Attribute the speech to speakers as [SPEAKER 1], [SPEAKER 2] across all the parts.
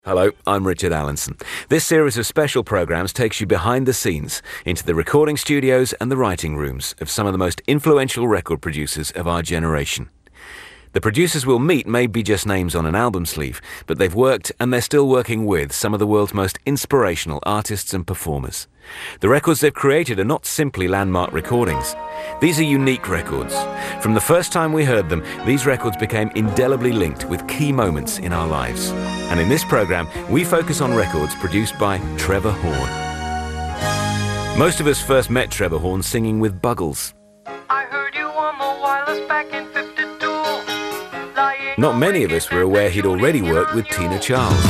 [SPEAKER 1] Hello, I'm Richard Allenson. This series of special programmes takes you behind the scenes into the recording studios and the writing rooms of some of the most influential record producers of our generation. The producers we'll meet may be just names on an album sleeve, but they've worked and they're still working with some of the world's most inspirational artists and performers. The records they've created are not simply landmark recordings. These are unique records. From the first time we heard them, these records became indelibly linked with key moments in our lives. And in this programme, we focus on records produced by Trevor Horn. Most of us first met Trevor Horn singing with Buggles.
[SPEAKER 2] I heard you on the wireless back in 52.
[SPEAKER 1] Not many of us were aware he'd already worked with Tina Charles.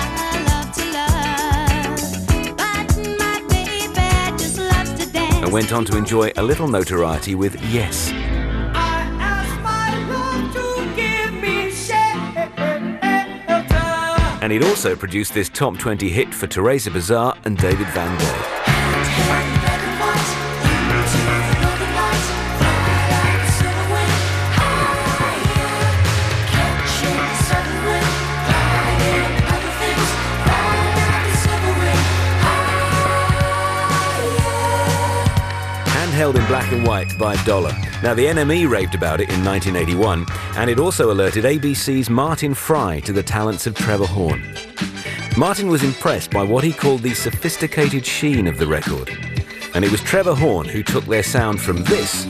[SPEAKER 1] And went on to enjoy a little notoriety with Yes. And he'd also produced this top 20 hit for Teresa Bazar and David Van Gogh. Held in black and white by Dollar. Now, the NME raved about it in 1981, and it also alerted ABC's Martin Fry to the talents of Trevor Horn. Martin was impressed by what he called the sophisticated sheen of the record, and it was Trevor Horn who took their sound from this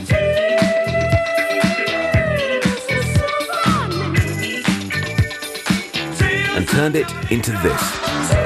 [SPEAKER 1] and turned it into this.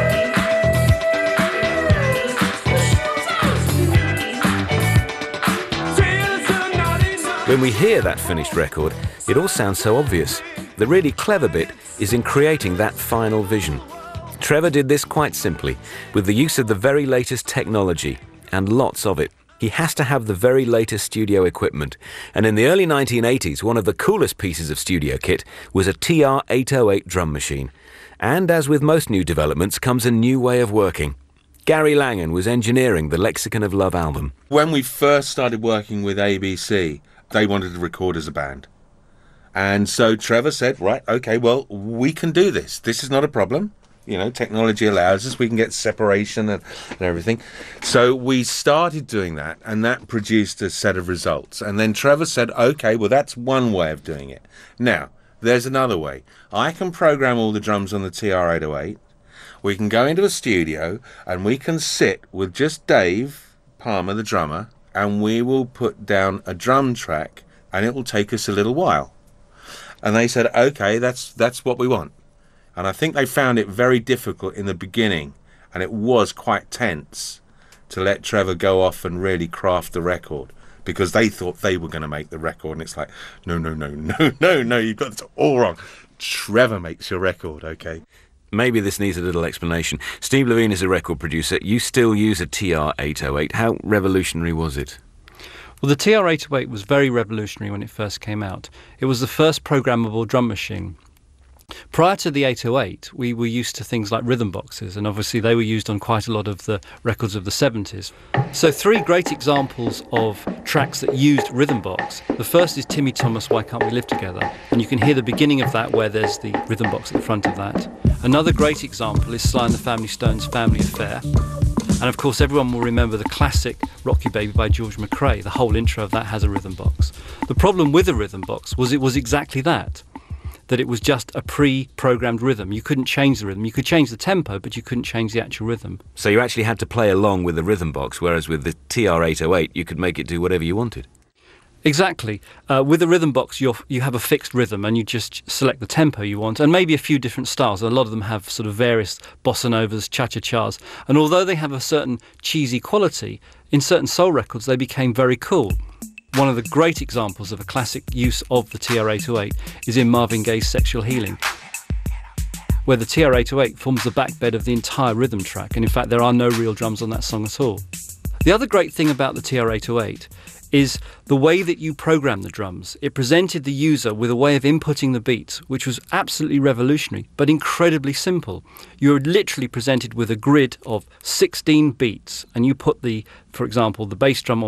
[SPEAKER 1] When we hear that finished record, it all sounds so obvious. The really clever bit is in creating that final vision. Trevor did this quite simply, with the use of the very latest technology, and lots of it. He has to have the very latest studio equipment, and in the early 1980s, one of the coolest pieces of studio kit was a TR-808 drum machine. And as with most new developments, comes a new way of working. Gary Langan was engineering the Lexicon of Love album.
[SPEAKER 3] When we first started working with ABC, they wanted to record as a band. And so Trevor said, right, okay, well, we can do this. This is not a problem. You know, technology allows us. We can get separation and everything. So we started doing that, and that produced a set of results. And then Trevor said, okay, well, that's one way of doing it. Now, there's another way. I can program all the drums on the TR-808. We can go into a studio, and we can sit with just Dave Palmer, the drummer, and we will put down a drum track, and it will take us a little while. And they said, okay, that's what we want. And I think they found it very difficult in the beginning, and it was quite tense to let Trevor go off and really craft the record, because they thought they were going to make the record, and it's like, no, you've got this all wrong. Trevor makes your record, okay?
[SPEAKER 1] Maybe this needs a little explanation. Steve Levine is a record producer. You still use a TR-808. How revolutionary was it?
[SPEAKER 4] Well, the TR-808 was very revolutionary when it first came out. It was the first programmable drum machine. Prior to the 808, we were used to things like rhythm boxes, and obviously they were used on quite a lot of the records of the 70s. So three great examples of tracks that used rhythm box. The first is Timmy Thomas, Why Can't We Live Together? And you can hear the beginning of that where there's the rhythm box at the front of that. Another great example is Sly and the Family Stone's Family Affair. And of course everyone will remember the classic Rock You Baby by George McRae. The whole intro of that has a rhythm box. The problem with a rhythm box was it was exactly that it was just a pre-programmed rhythm. You couldn't change the rhythm. You could change the tempo, but you couldn't change the actual rhythm.
[SPEAKER 1] So you actually had to play along with the rhythm box, whereas with the TR-808 you could make it do whatever you wanted.
[SPEAKER 4] Exactly. With the rhythm box, you have a fixed rhythm, and you just select the tempo you want, and maybe a few different styles. A lot of them have sort of various bossa novas, cha-cha-chas, and although they have a certain cheesy quality, in certain soul records they became very cool. One of the great examples of a classic use of the TR-808 is in Marvin Gaye's Sexual Healing, where the TR-808 forms the backbed of the entire rhythm track, and in fact there are no real drums on that song at all. The other great thing about the TR-808 is the way that you program the drums. It presented the user with a way of inputting the beats, which was absolutely revolutionary, but incredibly simple. You're literally presented with a grid of 16 beats, and you put for example, the bass drum on beat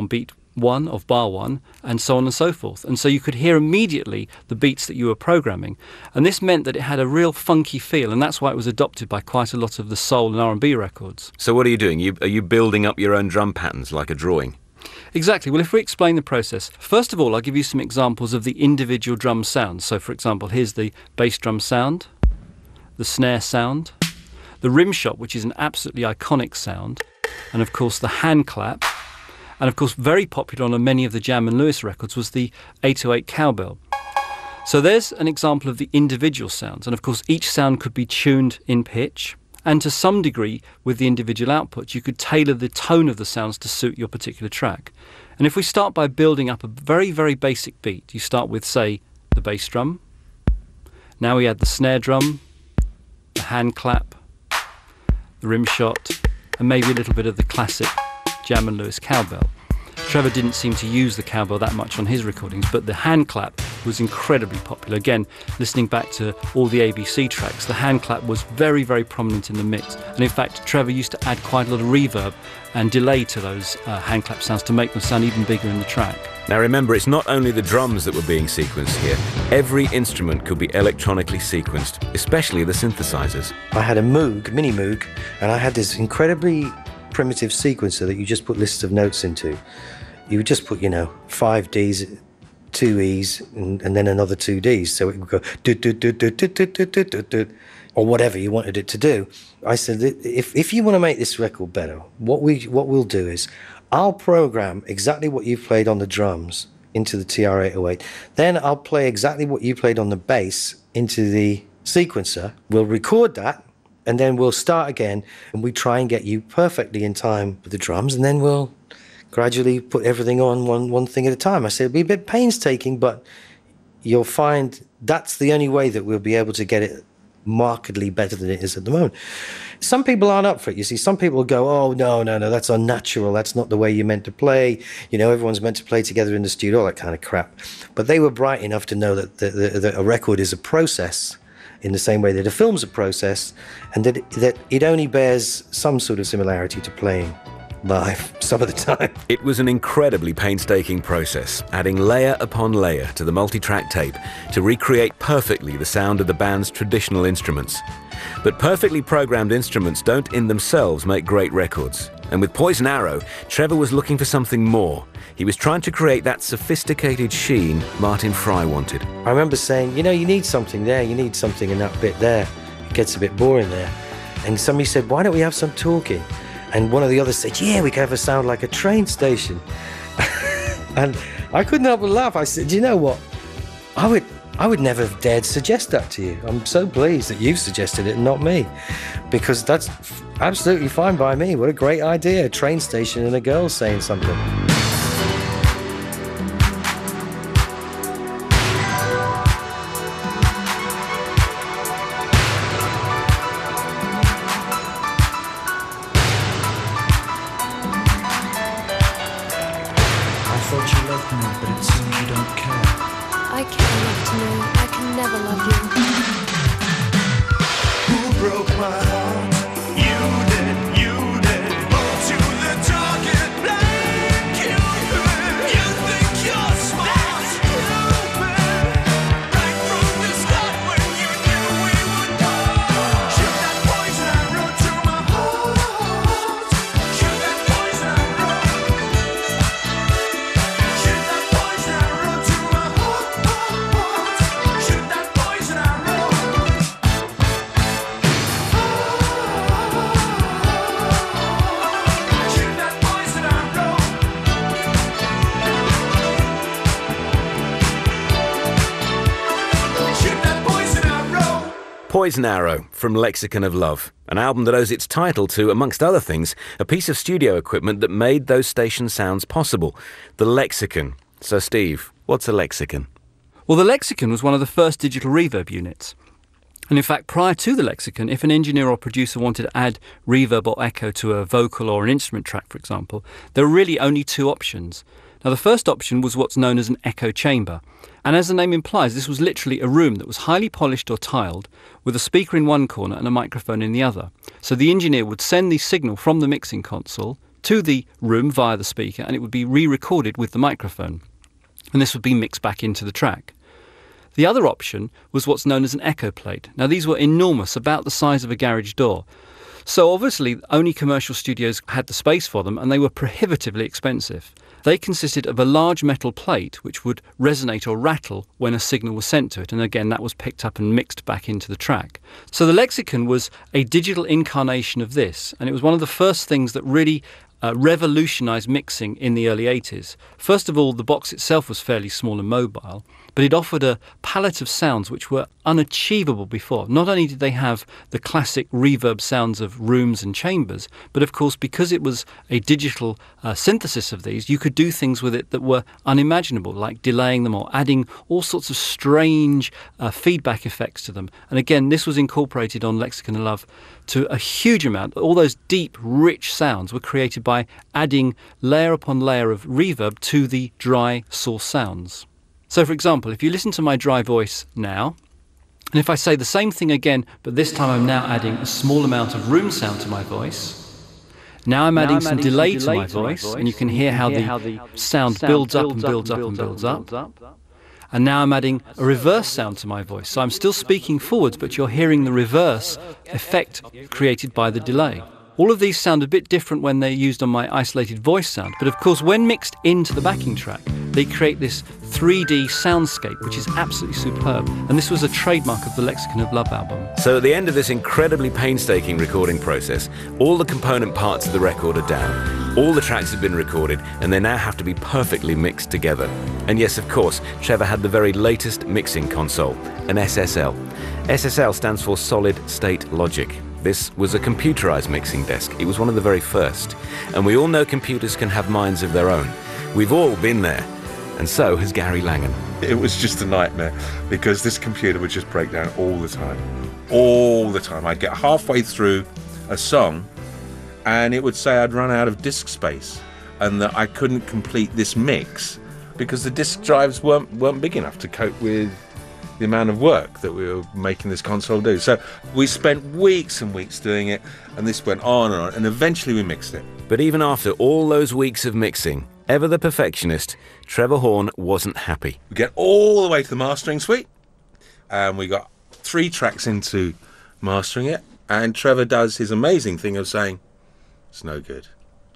[SPEAKER 4] 1 of bar 1, and so on and so forth. And so you could hear immediately the beats that you were programming. And this meant that it had a real funky feel, and that's why it was adopted by quite a lot of the soul and R&B records.
[SPEAKER 1] So what are you doing? Are you building up your own drum patterns like a drawing?
[SPEAKER 4] Exactly. Well, if we explain the process, first of all, I'll give you some examples of the individual drum sounds. So, for example, here's the bass drum sound, the snare sound, the rim shot, which is an absolutely iconic sound, and of course the hand clap, and of course very popular on many of the Jam & Lewis records was the 808 cowbell. So there's an example of the individual sounds, and of course each sound could be tuned in pitch, and to some degree with the individual outputs you could tailor the tone of the sounds to suit your particular track. And if we start by building up a very, very basic beat, you start with, say, the bass drum, now we add the snare drum, the hand clap, the rim shot, and maybe a little bit of the classic Jam & Lewis cowbell. Trevor didn't seem to use the cowbell that much on his recordings, but the hand clap was incredibly popular. Again, listening back to all the ABC tracks, the hand clap was very, very prominent in the mix. And in fact, Trevor used to add quite a lot of reverb and delay to those hand clap sounds to make them sound even bigger in the track.
[SPEAKER 1] Now remember, it's not only the drums that were being sequenced here. Every instrument could be electronically sequenced, especially the synthesizers.
[SPEAKER 5] I had a Moog, mini Moog, and I had this incredibly primitive sequencer that you just put lists of notes into. You would just put, 5 Ds, 2 Es, and then another 2 Ds. So it would go do do do do do do do do do do, or whatever you wanted it to do. I said, if you want to make this record better, what we'll do is I'll program exactly what you played on the drums into the TR-808. Then I'll play exactly what you played on the bass into the sequencer. We'll record that, and then we'll start again, and we try and get you perfectly in time with the drums, and then we'll gradually put everything on one thing at a time. I said, it'll be a bit painstaking, but you'll find that's the only way that we'll be able to get it markedly better than it is at the moment. Some people aren't up for it. You see, some people will go, oh, no, that's unnatural. That's not the way you're meant to play. Everyone's meant to play together in the studio, all that kind of crap. But they were bright enough to know that a record is a process in the same way that a film's a process, and that it only bears some sort of similarity to playing live some of the time.
[SPEAKER 1] It was an incredibly painstaking process, adding layer upon layer to the multi-track tape to recreate perfectly the sound of the band's traditional instruments. But perfectly programmed instruments don't in themselves make great records. And with Poison Arrow, Trevor was looking for something more. He was trying to create that sophisticated sheen Martin Fry wanted.
[SPEAKER 5] I remember saying, you need something there, you need something in that bit there. It gets a bit boring there. And somebody said, why don't we have some talking? And one of the others said, yeah, we could have a sound like a train station. And I couldn't help but laugh. I said, you know what? I would never have dared suggest that to you. I'm so pleased that you've suggested it and not me, because that's absolutely fine by me. What a great idea, a train station and a girl saying something.
[SPEAKER 1] Poison Arrow from Lexicon of Love, an album that owes its title to, amongst other things, a piece of studio equipment that made those station sounds possible, the Lexicon. So Steve, what's a Lexicon?
[SPEAKER 4] Well, the Lexicon was one of the first digital reverb units. And in fact, prior to the Lexicon, if an engineer or producer wanted to add reverb or echo to a vocal or an instrument track, for example, there were really only two options. Now, the first option was what's known as an echo chamber. And as the name implies, this was literally a room that was highly polished or tiled, with a speaker in one corner and a microphone in the other. So the engineer would send the signal from the mixing console to the room via the speaker, and it would be re-recorded with the microphone. And this would be mixed back into the track. The other option was what's known as an echo plate. Now, these were enormous, about the size of a garage door. So obviously, only commercial studios had the space for them, and they were prohibitively expensive. They consisted of a large metal plate which would resonate or rattle when a signal was sent to it, and again that was picked up and mixed back into the track. So the Lexicon was a digital incarnation of this, and it was one of the first things that really revolutionised mixing in the early 80s. First of all, the box itself was fairly small and mobile, but it offered a palette of sounds which were unachievable before. Not only did they have the classic reverb sounds of rooms and chambers, but of course because it was a digital synthesis of these, you could do things with it that were unimaginable, like delaying them or adding all sorts of strange feedback effects to them. And again, this was incorporated on Lexicon of Love to a huge amount. All those deep, rich sounds were created by adding layer upon layer of reverb to the dry source sounds. So, for example, if you listen to my dry voice now, and if I say the same thing again, but this time I'm now adding a small amount of room sound to my voice, now I'm adding some delay to my voice, and you can hear how the sound builds up and builds up and builds up. And now I'm adding a reverse sound to my voice. So I'm still speaking forwards, but you're hearing the reverse effect created by the delay. All of these sound a bit different when they're used on my isolated voice sound, but of course when mixed into the backing track, they create this 3D soundscape, which is absolutely superb. And this was a trademark of the Lexicon of Love album.
[SPEAKER 1] So at the end of this incredibly painstaking recording process, all the component parts of the record are down. All the tracks have been recorded, and they now have to be perfectly mixed together. And yes, of course, Trevor had the very latest mixing console, an SSL. SSL stands for Solid State Logic. This was a computerized mixing desk. It was one of the very first. And we all know computers can have minds of their own. We've all been there. And so has Gary Langan.
[SPEAKER 3] It was just a nightmare because this computer would just break down all the time. All the time. I'd get halfway through a song and it would say I'd run out of disk space and that I couldn't complete this mix because the disk drives weren't big enough to cope with the amount of work that we were making this console do. So we spent weeks and weeks doing it, and this went on, and eventually we mixed it.
[SPEAKER 1] But even after all those weeks of mixing, ever the perfectionist, Trevor Horn wasn't happy.
[SPEAKER 3] We get all the way to the mastering suite, and we got 3 tracks into mastering it, and Trevor does his amazing thing of saying, it's no good.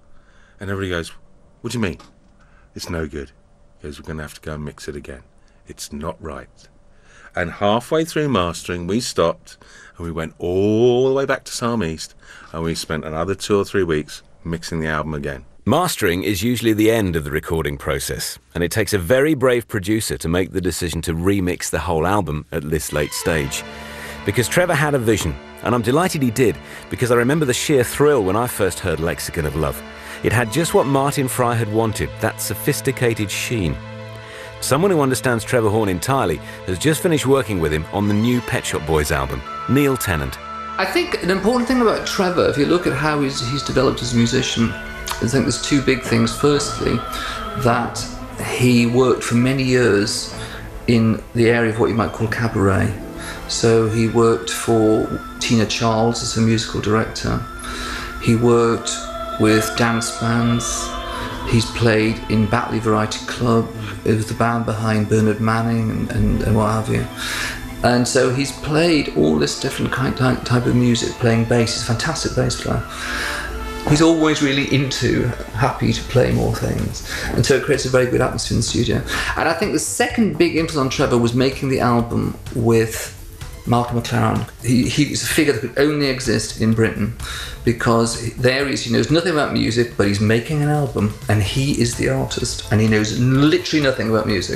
[SPEAKER 3] And everybody goes, what do you mean? It's no good. He goes, we're going to have to go and mix it again. It's not right. And halfway through mastering, we stopped and we went all the way back to Psalm East, and we spent another 2 or 3 weeks mixing the album again.
[SPEAKER 1] Mastering is usually the end of the recording process, and it takes a very brave producer to make the decision to remix the whole album at this late stage. Because Trevor had a vision, and I'm delighted he did, because I remember the sheer thrill when I first heard Lexicon of Love. It had just what Martin Fry had wanted, that sophisticated sheen. Someone who understands Trevor Horn entirely has just finished working with him on the new Pet Shop Boys album, Neil Tennant.
[SPEAKER 6] I think an important thing about Trevor, if you look at how he's developed as a musician, I think there's 2 big things. Firstly, that he worked for many years in the area of what you might call cabaret. So he worked for Tina Charles as a musical director. He worked with dance bands. He's played in Batley Variety Club. It was the band behind Bernard Manning and what have you. And so he's played all this different type of music, playing bass. He's a fantastic bass player. He's always really happy to play more things. And so it creates a very good atmosphere in the studio. And I think the second big influence on Trevor was making the album with Malcolm McLaren. He was a figure that could only exist in Britain because he knows nothing about music, but he's making an album and he is the artist and he knows literally nothing about music.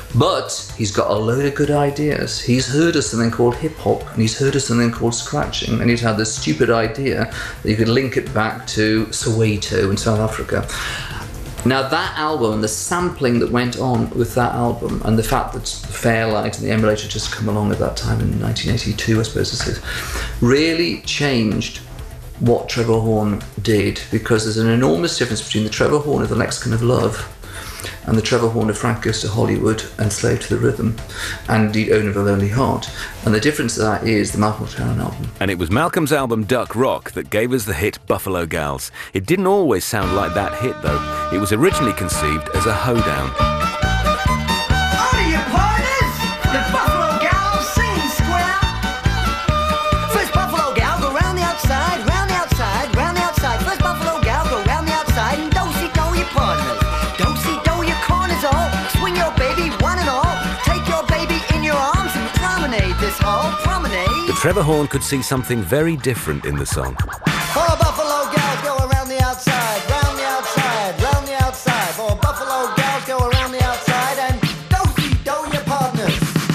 [SPEAKER 6] But he's got a load of good ideas. He's heard of something called hip hop and he's heard of something called scratching, and he's had this stupid idea that you could link it back to Soweto in South Africa. Now that album and the sampling that went on with that album and the fact that the Fairlight and the Emulator had just come along at that time in 1982, I suppose this is, really changed what Trevor Horn did, because there's an enormous difference between the Trevor Horn of the Lexicon of Love and the Trevor Horn of Frank Goes to Hollywood and Slave to the Rhythm, and indeed Owner of a Lonely Heart. And the difference to that is the Malcolm McLaren album.
[SPEAKER 1] And it was Malcolm's album Duck Rock that gave us the hit Buffalo Gals. It didn't always sound like that hit, though. It was originally conceived as a hoedown.
[SPEAKER 7] Order your partners! The Buffalo Gals singing square. First Buffalo Gal, go round the outside, round the outside, round the outside. First Buffalo Gal, go round the outside and do-si-do your partners. Do-si-do your corners all. Swing your baby one and all. Take your baby in your arms and promenade this whole promenade.
[SPEAKER 1] But Trevor Horn could see something very different in the song.
[SPEAKER 7] For Buffalo Gals, go around the outside, round the outside, round the outside. For Buffalo Gals, go around the outside and do-si-do your partners.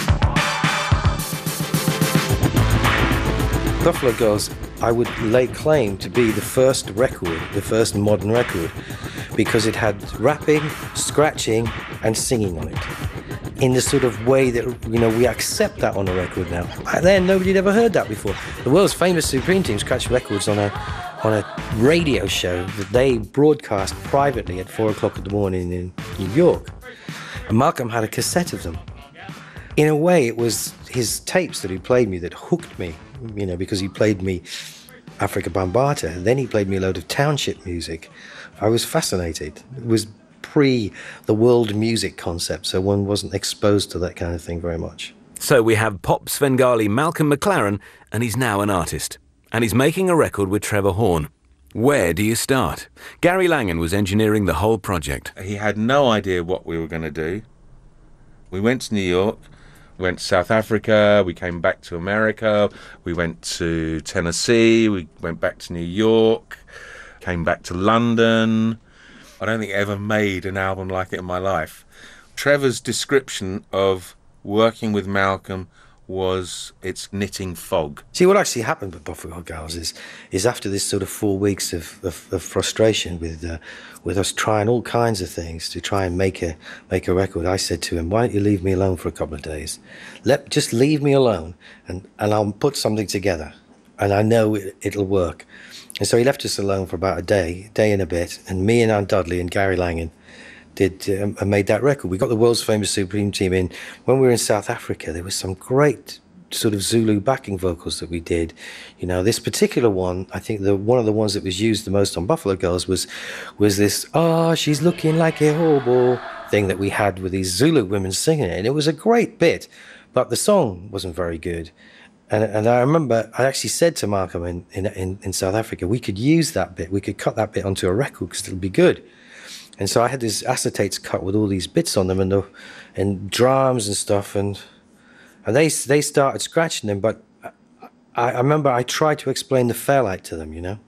[SPEAKER 5] Buffalo Girls, I would lay claim to be the first record, the first modern record, because it had rapping, scratching, and singing on it. In the sort of way that, you know, we accept that on a record now. Back then, nobody had ever heard that before. The world's famous Supreme Team scratched records on a radio show that they broadcast privately at 4 o'clock in the morning in New York. And Malcolm had a cassette of them. In a way, it was his tapes that he played me that hooked me, you know, because he played me Afrika Bambaataa, and then he played me a load of township music. I was fascinated. It was pre the world music concept, so one wasn't exposed to that kind of thing very much.
[SPEAKER 1] So we have pop Svengali Malcolm McLaren, and he's now an artist. And he's making a record with Trevor Horn. Where do you start? Gary Langan was engineering the whole project.
[SPEAKER 3] He had no idea what we were going to do. We went to New York, went to South Africa, we came back to America, we went to Tennessee, we went back to New York, came back to London. I don't think I ever made an album like it in my life. Trevor's description of working with Malcolm was it's knitting fog.
[SPEAKER 5] See, what actually happened with Buffalo Gals is after this sort of 4 weeks of frustration with us trying all kinds of things to try and make a record, I said to him, why don't you leave me alone for a couple of days? Just leave me alone and I'll put something together and I know it'll work. And so he left us alone for about a day and a bit, and me and Aunt Dudley and Gary Langan made that record. We got the world's famous Supreme Team in. When we were in South Africa, there was some great sort of Zulu backing vocals that we did. You know, this particular one, I think one of the ones that was used the most on Buffalo Girls was this, she's looking like a hobo thing that we had with these Zulu women singing it. And it was a great bit, but the song wasn't very good. And I remember I actually said to Malcolm in South Africa, we could use that bit, we could cut that bit onto a record because it'll be good. And so I had these acetates cut with all these bits on them and drums and stuff, and they started scratching them. But I remember I tried to explain the Fairlight to them, you know,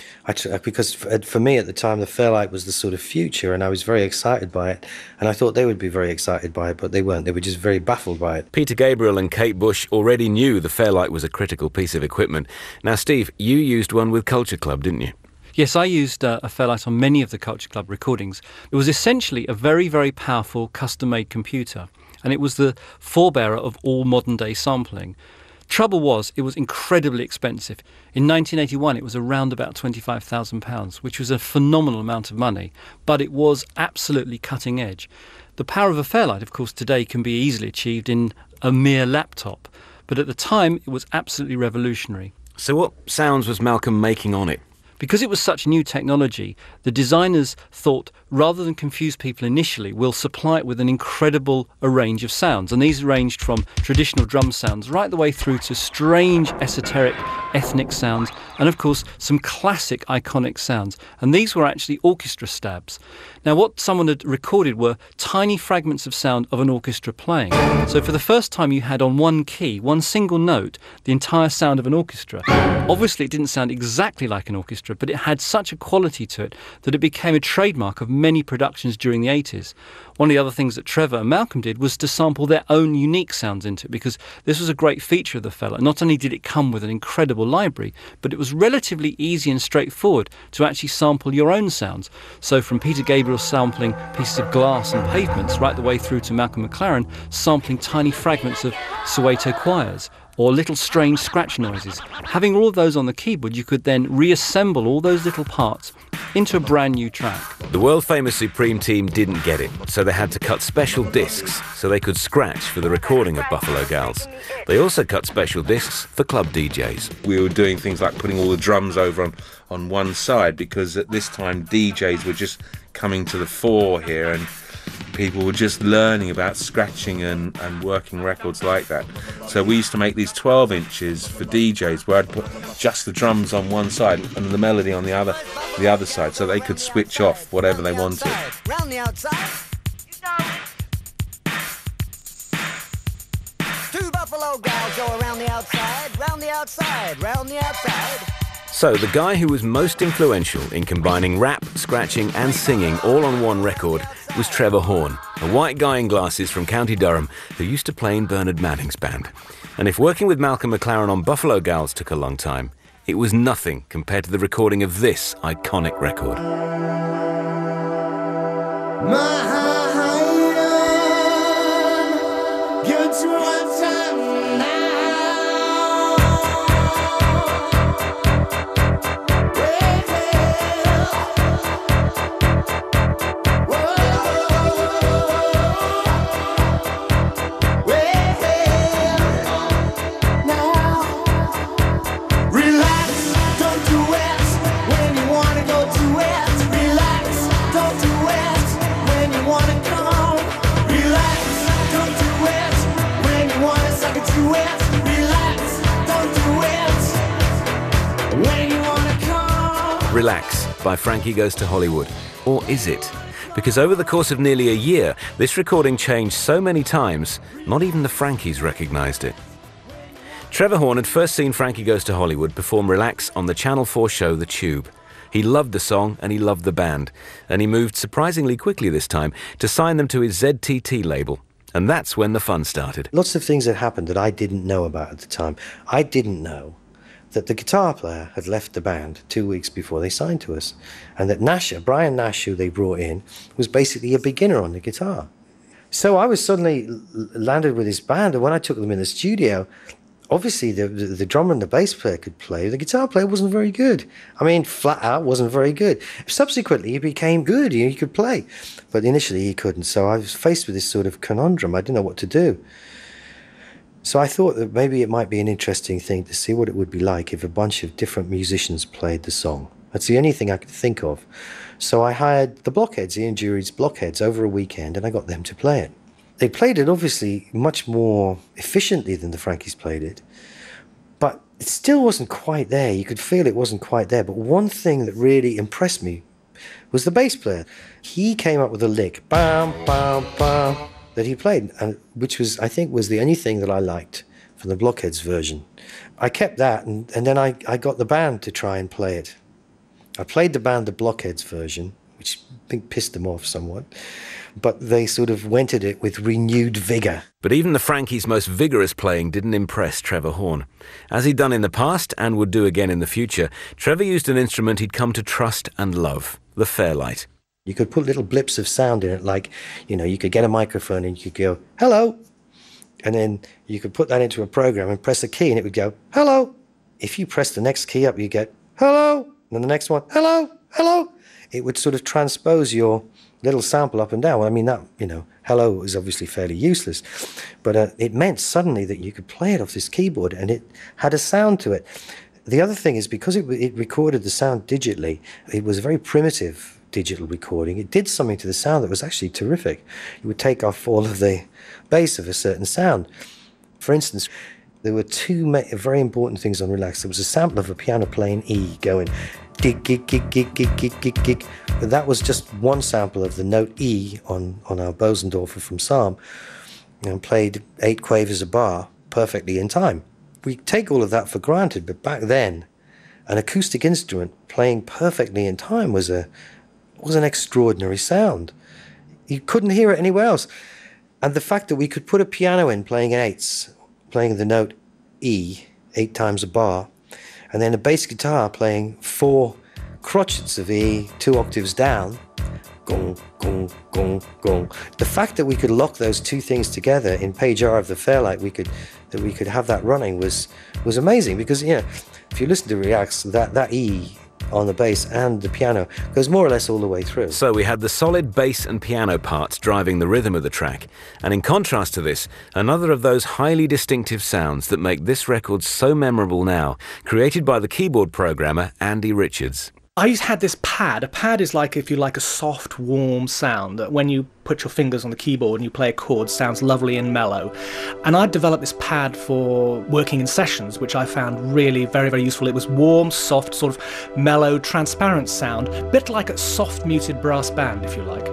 [SPEAKER 5] because for me at the time the Fairlight was the sort of future, and I was very excited by it, and I thought they would be very excited by it, but they weren't. They were just very baffled by it.
[SPEAKER 1] Peter Gabriel and Kate Bush already knew the Fairlight was a critical piece of equipment. Now, Steve, you used one with Culture Club, didn't you?
[SPEAKER 4] Yes, I used a Fairlight on many of the Culture Club recordings. It was essentially a very, very powerful custom-made computer, and it was the forebearer of all modern-day sampling. Trouble was, it was incredibly expensive. In 1981, it was around about £25,000, which was a phenomenal amount of money, but it was absolutely cutting edge. The power of a Fairlight, of course, today can be easily achieved in a mere laptop, but at the time, it was absolutely revolutionary.
[SPEAKER 1] So what sounds was Malcolm making on it?
[SPEAKER 4] Because it was such new technology, the designers thought, rather than confuse people initially, we'll supply it with an incredible range of sounds. And these ranged from traditional drum sounds right the way through to strange, esoteric, ethnic sounds, and of course, some classic, iconic sounds. And these were actually orchestra stabs. Now, what someone had recorded were tiny fragments of sound of an orchestra playing. So for the first time, you had on one key, one single note, the entire sound of an orchestra. Obviously, it didn't sound exactly like an orchestra, but it had such a quality to it that it became a trademark of many productions during the 80s. One of the other things that Trevor and Malcolm did was to sample their own unique sounds into it, because this was a great feature of the Fairlight. Not only did it come with an incredible library, but it was relatively easy and straightforward to actually sample your own sounds. So from Peter Gabriel sampling pieces of glass and pavements right the way through to Malcolm McLaren sampling tiny fragments of Soweto choirs or little strange scratch noises. Having all of those on the keyboard, you could then reassemble all those little parts into a brand new track.
[SPEAKER 1] The world-famous Supreme team didn't get it, so they had to cut special discs so they could scratch for the recording of Buffalo Gals. They also cut special discs for club DJs.
[SPEAKER 3] We were doing things like putting all the drums over on one side, because at this time DJs were just coming to the fore here, and people were just learning about scratching and working records like that. So we used to make these 12 inches for DJs where I'd put just the drums on one side and the melody on the other side, so they could switch off whatever they wanted.
[SPEAKER 7] Round the outside. Two Buffalo Gals go around the outside, round the outside, round the outside.
[SPEAKER 1] So the guy who was most influential in combining rap, scratching and singing all on one record was Trevor Horn, a white guy in glasses from County Durham who used to play in Bernard Manning's band. And if working with Malcolm McLaren on Buffalo Gals took a long time, it was nothing compared to the recording of this iconic record. Relax by Frankie Goes to Hollywood. Or is it? Because over the course of nearly a year, this recording changed so many times, not even the Frankies recognised it. Trevor Horn had first seen Frankie Goes to Hollywood perform Relax on the Channel 4 show The Tube. He loved the song and he loved the band, and he moved surprisingly quickly this time to sign them to his ZTT label. And that's when the fun started.
[SPEAKER 5] Lots of things had happened that I didn't know about at the time. I didn't know that the guitar player had left the band 2 weeks before they signed to us, and that Brian Nash, who they brought in, was basically a beginner on the guitar. So I was suddenly landed with this band, and when I took them in the studio, obviously the drummer and the bass player could play. The guitar player wasn't very good. I mean, flat out wasn't very good. Subsequently, he became good. He could play, but initially he couldn't. So I was faced with this sort of conundrum. I didn't know what to do. So I thought that maybe it might be an interesting thing to see what it would be like if a bunch of different musicians played the song. That's the only thing I could think of. So I hired the Blockheads, Ian Dury's Blockheads, over a weekend, and I got them to play it. They played it obviously much more efficiently than the Frankies played it, but it still wasn't quite there. You could feel it wasn't quite there. But one thing that really impressed me was the bass player. He came up with a lick, bam, bam, bam, that he played, which was, I think, was the only thing that I liked from the Blockheads version. I kept that, and then I got the band to try and play it. I played the band the Blockheads version, which I think pissed them off somewhat, but they sort of went at it with renewed vigour.
[SPEAKER 1] But even the Frankies' most vigorous playing didn't impress Trevor Horn. As he'd done in the past, and would do again in the future, Trevor used an instrument he'd come to trust and love, the Fairlight.
[SPEAKER 5] You could put little blips of sound in it, like, you could get a microphone and you could go, hello, and then you could put that into a program and press a key and it would go, hello. If you press the next key up, you get, hello, and then the next one, hello, hello. It would sort of transpose your little sample up and down. Well, I mean, that, hello is obviously fairly useless, but it meant suddenly that you could play it off this keyboard and it had a sound to it. The other thing is, because it recorded the sound digitally, it was a very primitive digital recording. It did something to the sound that was actually terrific. It would take off all of the bass of a certain sound. For instance, there were two very important things on Relax. There was a sample of a piano playing E going gig, gig, gig, gig, gig, gig, gig, gig. But that was just one sample of the note E on our Bosendorfer from Psalm, and played 8 quavers a bar perfectly in time. We take all of that for granted, but back then, an acoustic instrument playing perfectly in time was an extraordinary sound. You couldn't hear it anywhere else. And the fact that we could put a piano in playing eights, playing the note E 8 times a bar, and then a bass guitar playing 4 crotchets of E 2 octaves down, gong, gong, gong, gong. The fact that we could lock those two things together in page R of the Fairlight, that we could have that running was amazing, because if you listen to Relax, that E on the bass and the piano goes more or less all the way through.
[SPEAKER 1] So we had the solid bass and piano parts driving the rhythm of the track, and in contrast to this, another of those highly distinctive sounds that make this record so memorable now, created by the keyboard programmer Andy Richards.
[SPEAKER 8] I had this pad. A pad is like, if you like, a soft, warm sound that when you put your fingers on the keyboard and you play a chord, sounds lovely and mellow. And I developed this pad for working in sessions, which I found really very, very useful. It was warm, soft, sort of mellow, transparent sound, a bit like a soft, muted brass band, if you like.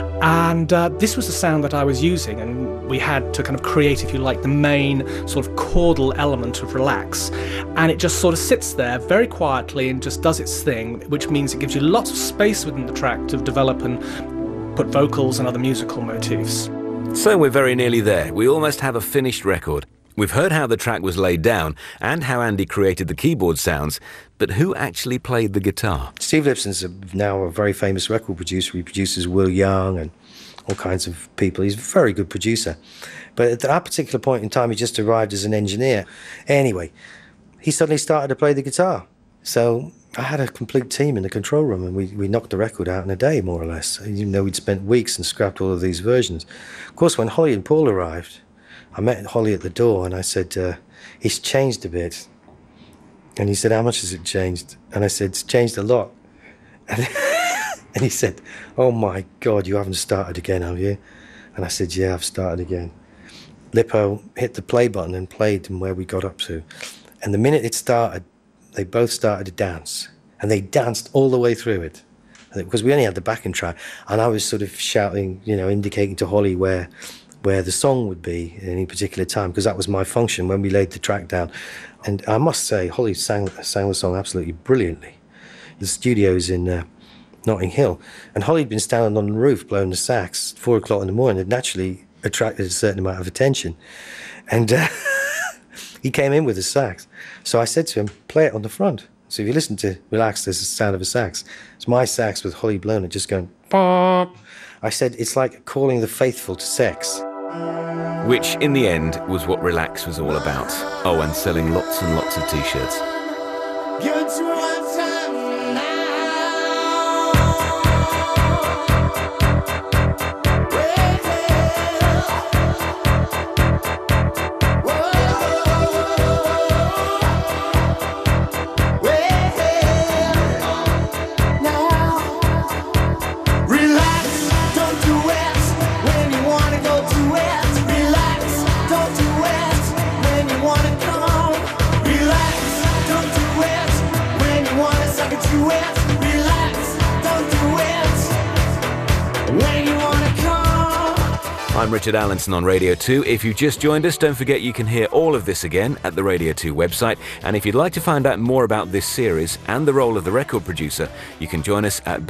[SPEAKER 8] And this was the sound that I was using, and we had to kind of create, if you like, the main sort of chordal element of Relax. And it just sort of sits there very quietly and just does its thing, which means it gives you lots of space within the track to develop and put vocals and other musical motifs.
[SPEAKER 1] So we're very nearly there. We almost have a finished record. We've heard how the track was laid down and how Andy created the keyboard sounds, but who actually played the guitar?
[SPEAKER 5] Steve Lipson's now a very famous record producer. He produces Will Young and all kinds of people. He's a very good producer. But at that particular point in time, he just arrived as an engineer. Anyway, he suddenly started to play the guitar. So I had a complete team in the control room, and we knocked the record out in a day, more or less, even though we'd spent weeks and scrapped all of these versions. Of course, when Holly and Paul arrived, I met Holly at the door, and I said, he's changed a bit. And he said, how much has it changed? And I said, it's changed a lot. And he said, oh my God, you haven't started again, have you? And I said, yeah, I've started again. Lippo hit the play button and played from where we got up to. And the minute it started, they both started to dance. And they danced all the way through it. Because we only had the backing track. And I was sort of shouting, indicating to Holly where the song would be at any particular time, because that was my function when we laid the track down. And I must say, Holly sang the song absolutely brilliantly. The studio's in Notting Hill, and Holly had been standing on the roof blowing the sax at 4 o'clock in the morning. It naturally attracted a certain amount of attention. And he came in with the sax. So I said to him, play it on the front. So if you listen to Relax, there's the sound of a sax. It's my sax with Holly blowing it, just going, pop. I said, it's like calling the faithful to sex.
[SPEAKER 1] Which, in the end, was what Relax was all about. Oh, and selling lots and lots of T-shirts. I'm Richard Allenson on Radio 2. If you've just joined us, don't forget you can hear all of this again at the Radio 2 website. And if you'd like to find out more about this series and the role of the record producer, you can join us at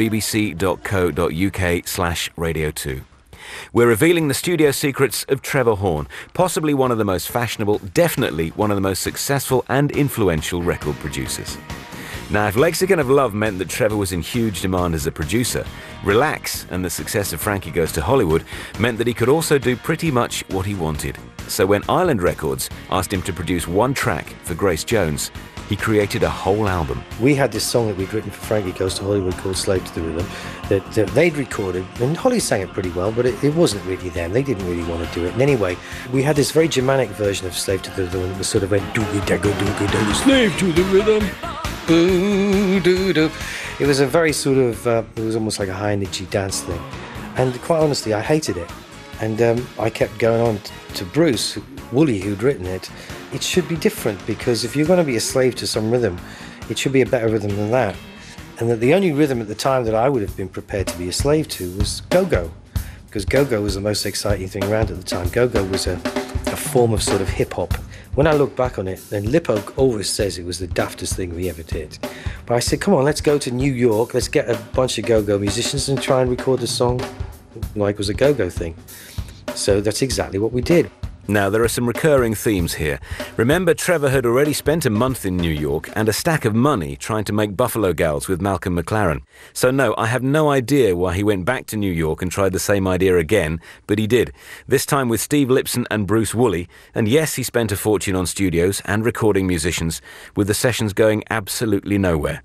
[SPEAKER 1] bbc.co.uk/Radio 2. We're revealing the studio secrets of Trevor Horn, possibly one of the most fashionable, definitely one of the most successful and influential record producers. Now, if Lexicon of Love meant that Trevor was in huge demand as a producer, Relax and the success of Frankie Goes to Hollywood meant that he could also do pretty much what he wanted. So when Island Records asked him to produce one track for Grace Jones, he created a whole album.
[SPEAKER 5] We had this song that we'd written for Frankie Goes to Hollywood called Slave to the Rhythm that they'd recorded, and Holly sang it pretty well, but it wasn't really them. They didn't really want to do it. And anyway, we had this very Germanic version of Slave to the Rhythm, and it was sort of a doogie-dagga-doogie-dagga, slave to the rhythm. Boo-doo-doo. It was a very sort of, it was almost like a high energy dance thing. And quite honestly, I hated it. And I kept going on to Bruce Woolley, who'd written it. It should be different, because if you're going to be a slave to some rhythm, it should be a better rhythm than that. And that the only rhythm at the time that I would have been prepared to be a slave to was go-go. Because go-go was the most exciting thing around at the time. Go-go was a form of sort of hip-hop. When I look back on it, then Lippo always says it was the daftest thing we ever did. But I said, come on, let's go to New York, let's get a bunch of go-go musicians and try and record a song like it was a go-go thing. So that's exactly what we did.
[SPEAKER 1] Now, there are some recurring themes here. Remember, Trevor had already spent a month in New York and a stack of money trying to make Buffalo Gals with Malcolm McLaren. So no, I have no idea why he went back to New York and tried the same idea again, but he did. This time with Steve Lipson and Bruce Woolley. And yes, he spent a fortune on studios and recording musicians, with the sessions going absolutely nowhere.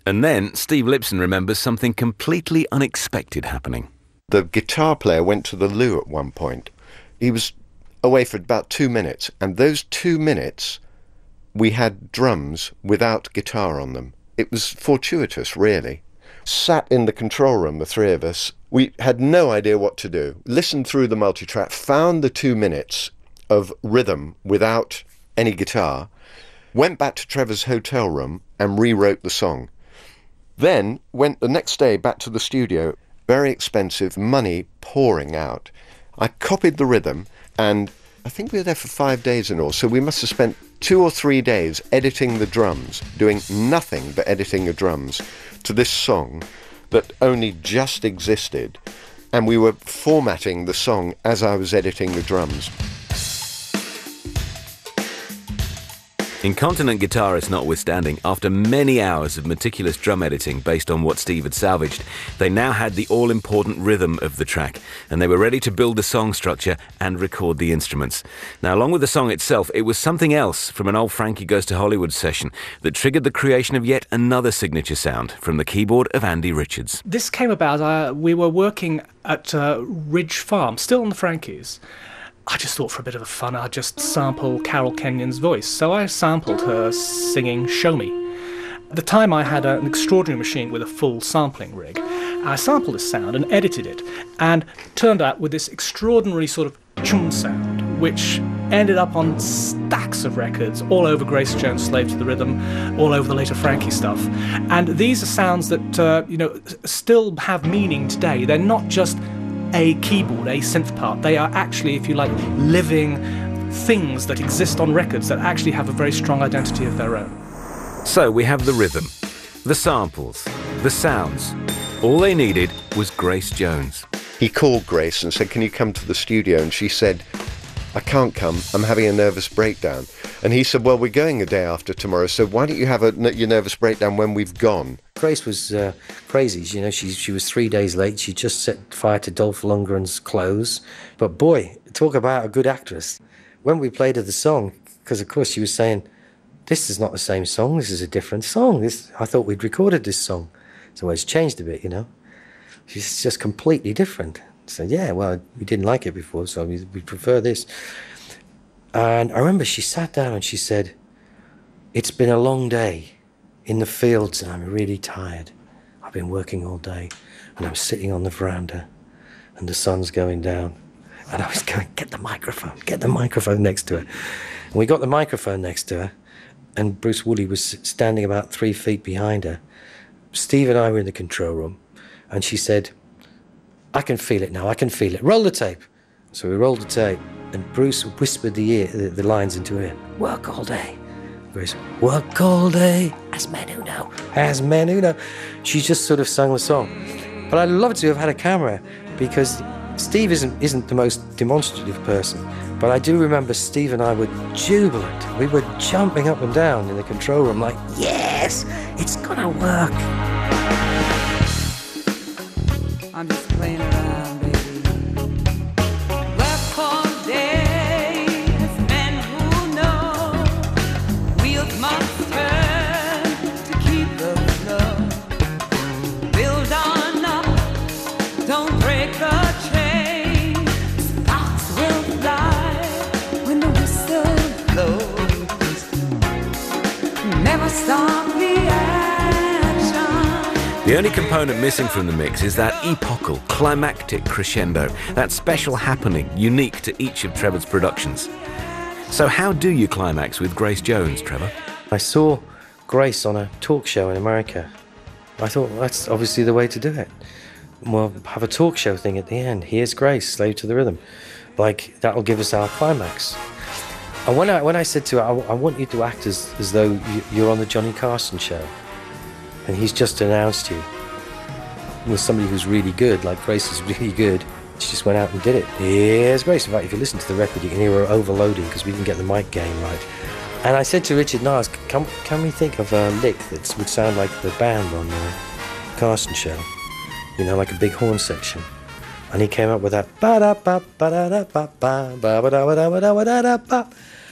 [SPEAKER 1] And then Steve Lipson remembers something completely unexpected happening.
[SPEAKER 9] The guitar player went to the loo at one point. He was away for about 2 minutes, and those 2 minutes we had drums without guitar on them. It was fortuitous, really. Sat in the control room, the three of us. We had no idea what to do. Listened through the multitrack, found the 2 minutes of rhythm without any guitar, went back to Trevor's hotel room and rewrote the song. Then went the next day back to the studio, very expensive, money pouring out. I copied the rhythm, and I think we were there for 5 days in all, so we must have spent 2 or 3 days editing the drums, doing nothing but editing the drums to this song that only just existed, and we were formatting the song as I was editing the drums.
[SPEAKER 1] Incontinent guitarists notwithstanding, after many hours of meticulous drum editing based on what Steve had salvaged, they now had the all-important rhythm of the track, and they were ready to build the song structure and record the instruments. Now, along with the song itself, it was something else from an old Frankie Goes to Hollywood session that triggered the creation of yet another signature sound from the keyboard of Andy Richards.
[SPEAKER 8] This came about, we were working at Ridge Farm, still on the Frankies. I just thought for a bit of fun I'd just sample Carol Kenyon's voice, so I sampled her singing Show Me. At the time I had an extraordinary machine with a full sampling rig. I sampled this sound and edited it, and turned out with this extraordinary sort of chum sound, which ended up on stacks of records all over Grace Jones' Slave to the Rhythm, all over the later Frankie stuff. And these are sounds that, still have meaning today. They're not just a keyboard, a synth part. They are actually, if you like, living things that exist on records that actually have a very strong identity of their own.
[SPEAKER 1] So we have the rhythm, the samples, the sounds. All they needed was Grace Jones.
[SPEAKER 9] He called Grace and said, "Can you come to the studio?" And she said, "I can't come, I'm having a nervous breakdown." And he said, "Well, we're going the day after tomorrow, so why don't you have your nervous breakdown when we've gone?"
[SPEAKER 5] Grace was crazy. She was 3 days late. She just set fire to Dolph Lundgren's clothes. But boy, talk about a good actress. When we played her the song, because of course she was saying, "This is not the same song, this is a different song. I thought we'd recorded this song." So it's changed a bit, She's just completely different. So yeah, well, we didn't like it before, so we prefer this. And I remember she sat down and she said, "It's been a long day in the fields and I'm really tired. I've been working all day and I'm sitting on the veranda and the sun's going down." And I was going, get the microphone next to her. And we got the microphone next to her, and Bruce Woolley was standing about 3 feet behind her. Steve and I were in the control room, and she said, "I can feel it now, I can feel it. Roll the tape." So we rolled the tape, and Bruce whispered the lines into her ear. "Work all day." Grace, "Work all day, as men who know, as men who know." She just sort of sung the song. But I'd love to have had a camera, because Steve isn't the most demonstrative person. But I do remember Steve and I were jubilant. We were jumping up and down in the control room like, yes, it's gonna work.
[SPEAKER 10] I'm just playing around, baby. Work all day, as men who know, wheels must turn to keep the flow. Build on up, don't break the chain. Sparks will fly when the whistle blows. Never stop the action.
[SPEAKER 1] The only component missing from the mix is that epochal, climactic crescendo, that special happening unique to each of Trevor's productions. So how do you climax with Grace Jones, Trevor?
[SPEAKER 5] I saw Grace on a talk show in America. I thought, that's obviously the way to do it. We'll have a talk show thing at the end. Here's Grace, Slave to the Rhythm. Like, that'll give us our climax. And when I said to her, I want you to act as though you're on the Johnny Carson show, and he's just announced you with somebody who's really good, like Grace is really good. She just went out and did it. Here's Grace. In fact, if you listen to the record, you can hear her overloading because we didn't get the mic game right. And I said to Richard Niles, can we think of a lick that would sound like the band on the Carson show? Like a big horn section. And he came up with that ba-da-ba-ba-da-da-ba-ba, ba-ba-da-ba-da-ba-da-ba-da-ba.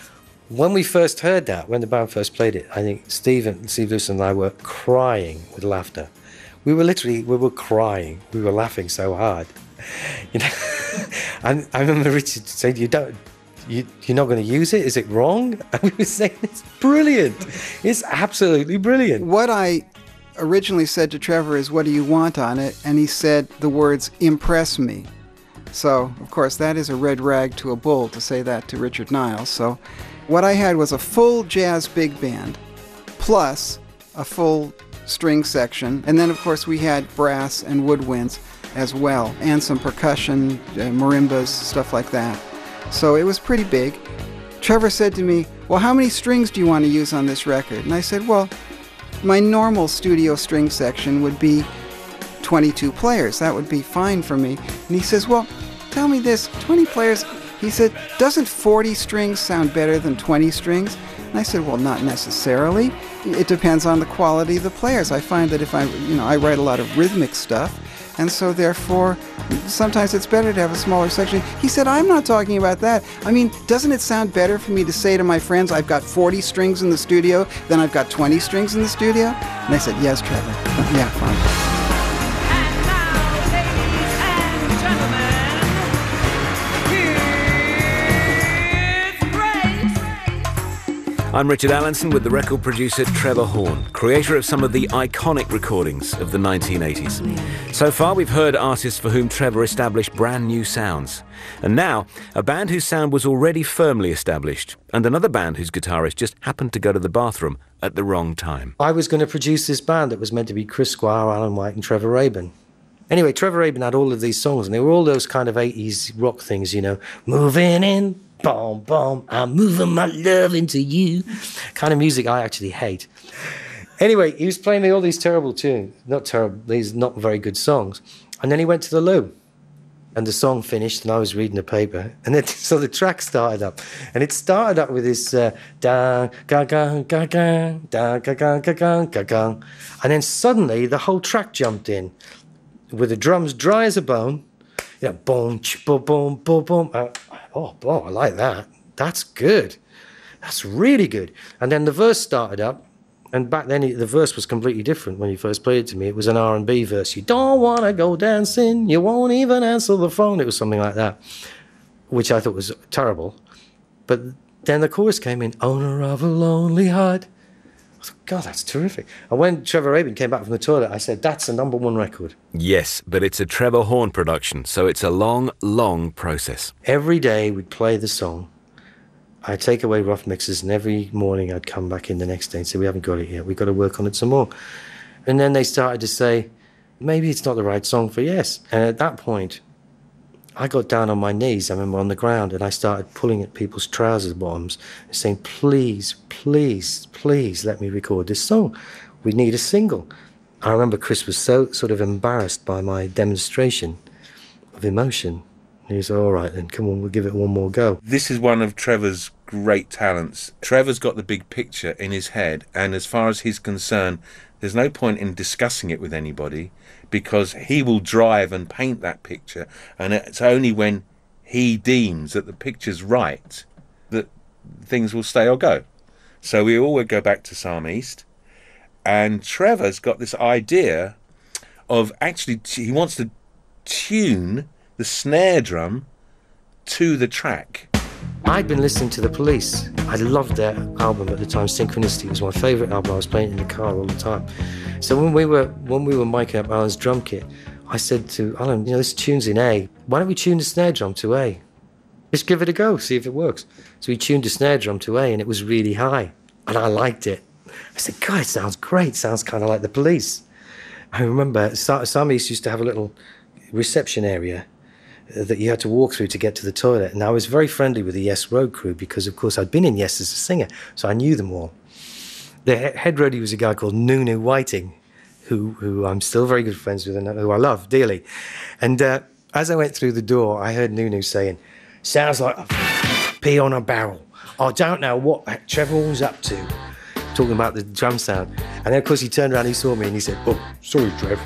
[SPEAKER 5] When we first heard that, when the band first played it, I think Steve Lewis and I were crying with laughter. We were crying. We were laughing so hard. You know, and I remember Richard saying, you're not going to use it? Is it wrong? And we were saying, it's brilliant. It's absolutely brilliant.
[SPEAKER 11] What I originally said to Trevor is, what do you want on it? And he said the words, impress me. So, of course, that is a red rag to a bull to say that to Richard Niles. So what I had was a full jazz big band plus a full string section. And then, of course, we had brass and woodwinds as well, and some percussion, marimbas, stuff like that. So it was pretty big. Trevor said to me, well, how many strings do you want to use on this record? And I said, well, my normal studio string section would be 22 players. That would be fine for me. And he says, well, tell me this, 20 players, he said, doesn't 40 strings sound better than 20 strings? And I said, well, not necessarily. It depends on the quality of the players. I find that if I write a lot of rhythmic stuff, and so therefore, sometimes it's better to have a smaller section. He said, I'm not talking about that. I mean, doesn't it sound better for me to say to my friends, I've got 40 strings in the studio, than I've got 20 strings in the studio? And I said, yes, Trevor. Yeah, fine.
[SPEAKER 1] I'm Richard Allenson with the record producer Trevor Horn, creator of some of the iconic recordings of the 1980s. So far, we've heard artists for whom Trevor established brand new sounds. And now, a band whose sound was already firmly established, and another band whose guitarist just happened to go to the bathroom at the wrong time.
[SPEAKER 5] I was going to produce this band that was meant to be Chris Squire, Alan White and Trevor Rabin. Anyway, Trevor Rabin had all of these songs, and they were all those kind of 80s rock things, you know, moving in, boom, boom, I'm moving my love into you, kind of music I actually hate. Anyway, he was playing me all these terrible tunes, these not very good songs, and then he went to the loo, and the song finished, and I was reading the paper, and then so the track started up, and it started up with this da ga ga ga ga da ga ga ga ga ga ga, and then suddenly the whole track jumped in, with the drums dry as a bone, you know, boom, boom, boom, boom, boom. Oh, I like that. That's good. That's really good. And then the verse started up, and back then the verse was completely different when you first played it to me. It was an R&B verse. You don't want to go dancing, you won't even answer the phone. It was something like that, which I thought was terrible. But then the chorus came in, owner of a lonely heart. I thought, God, that's terrific. And when Trevor Rabin came back from the toilet, I said, that's the #1 record.
[SPEAKER 1] Yes, but it's a Trevor Horn production, so it's a long, long process.
[SPEAKER 5] Every day we'd play the song. I'd take away rough mixes, and every morning I'd come back in the next day and say, we haven't got it yet, we've got to work on it some more. And then they started to say, maybe it's not the right song for Yes. And at that point, I got down on my knees, I remember, on the ground, and I started pulling at people's trousers bottoms and saying, please, please, please let me record this song. We need a single. I remember Chris was so sort of embarrassed by my demonstration of emotion. He said, all right then, come on, we'll give it one more go.
[SPEAKER 3] This is one of Trevor's great talents. Trevor's got the big picture in his head, and as far as he's concerned, there's no point in discussing it with anybody, because he will drive and paint that picture, and it's only when he deems that the picture's right that things will stay or go. So we all would go back to Psalm East, and Trevor's got this idea of actually he wants to tune the snare drum to the track.
[SPEAKER 5] I'd been listening to The Police. I loved their album at the time, Synchronicity. It was my favourite album. I was playing it in the car all the time. So when we were miking up Alan's drum kit, I said to Alan, you know, this tune's in A. Why don't we tune the snare drum to A? Just give it a go, see if it works. So we tuned the snare drum to A, and it was really high. And I liked it. I said, God, it sounds great. It sounds kind of like The Police. I remember Psalm East used to have a little reception area that you had to walk through to get to the toilet. And I was very friendly with the Yes Road crew because, of course, I'd been in Yes as a singer, so I knew them all. The head roadie was a guy called Nunu Whiting, who I'm still very good friends with and who I love dearly. And as I went through the door, I heard Nunu saying, sounds like a pea on a barrel. I don't know what Trevor was up to, talking about the drum sound. And then, of course, he turned around, he saw me, and he said, oh, sorry, Trev.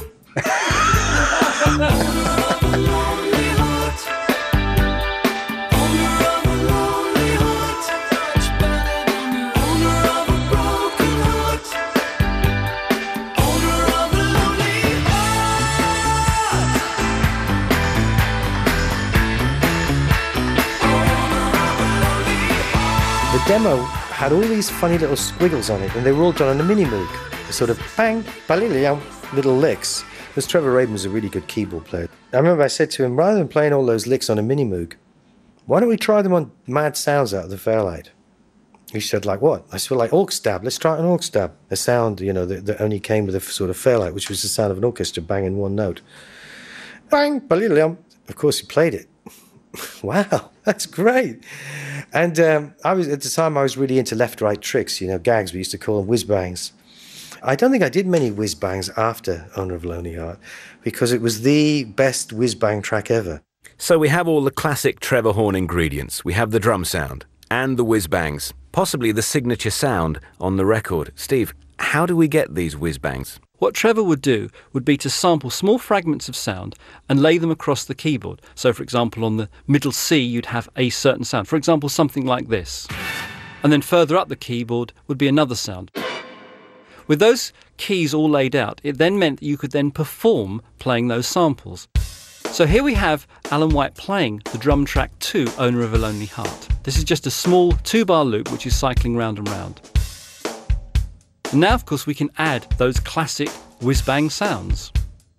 [SPEAKER 5] demo had all these funny little squiggles on it, and they were all done on a Mini Moog. Sort of bang, baliliam, little licks. Because Trevor Rabin was a really good keyboard player. I remember I said to him, rather than playing all those licks on a Mini Moog, why don't we try them on Mad Sounds out of the Fairlight? He said, like what? I said, like Orc Stab. Let's try an Orc Stab. A sound, you know, that only came with a sort of Fairlight, which was the sound of an orchestra banging one note. Bang, baliliam. Of course, he played it. Wow, that's great. And I was at the time I was really into left-right tricks, you know, gags. We used to call them whiz-bangs. I don't think I did many whiz-bangs after Owner of a Lonely Heart because it was the best whiz-bang track ever.
[SPEAKER 1] So we have all the classic Trevor Horn ingredients. We have the drum sound and the whiz-bangs, possibly the signature sound on the record. Steve, how do we get these whiz-bangs?
[SPEAKER 4] What Trevor would do would be to sample small fragments of sound and lay them across the keyboard. So, for example, on the middle C, you'd have a certain sound. For example, something like this. And then further up the keyboard would be another sound. With those keys all laid out, it then meant that you could then perform playing those samples. So here we have Alan White playing the drum track to Owner of a Lonely Heart. This is just a small 2-bar loop which is cycling round and round. And now, of course, we can add those classic whiz-bang sounds.